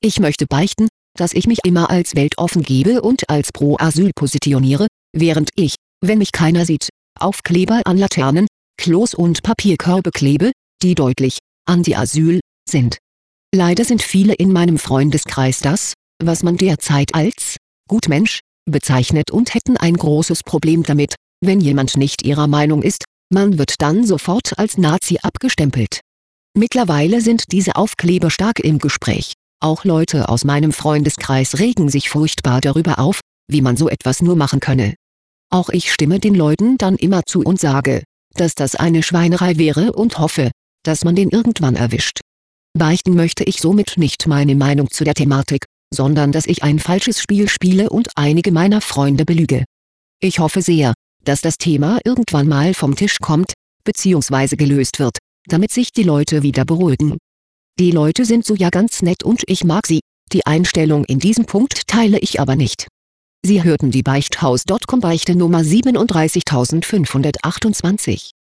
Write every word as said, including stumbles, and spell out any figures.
Ich möchte beichten, dass ich mich immer als weltoffen gebe und als Pro-Asyl positioniere, während ich, wenn mich keiner sieht, Aufkleber an Laternen, Klos und Papierkörbe klebe, die deutlich anti-Asyl sind. Leider sind viele in meinem Freundeskreis das, was man derzeit als Gutmensch bezeichnet und hätten ein großes Problem damit, wenn jemand nicht ihrer Meinung ist, man wird dann sofort als Nazi abgestempelt. Mittlerweile sind diese Aufkleber stark im Gespräch, auch Leute aus meinem Freundeskreis regen sich furchtbar darüber auf, wie man so etwas nur machen könne. Auch ich stimme den Leuten dann immer zu und sage, dass das eine Schweinerei wäre und hoffe, dass man den irgendwann erwischt. Beichten möchte ich somit nicht meine Meinung zu der Thematik, sondern dass ich ein falsches Spiel spiele und einige meiner Freunde belüge. Ich hoffe sehr, dass das Thema irgendwann mal vom Tisch kommt, beziehungsweise gelöst wird, damit sich die Leute wieder beruhigen. Die Leute sind so ja ganz nett und ich mag sie, die Einstellung in diesem Punkt teile ich aber nicht. Sie hörten die Beichthaus Punkt com Beichte Nummer siebenunddreißigtausendfünfhundertachtundzwanzig.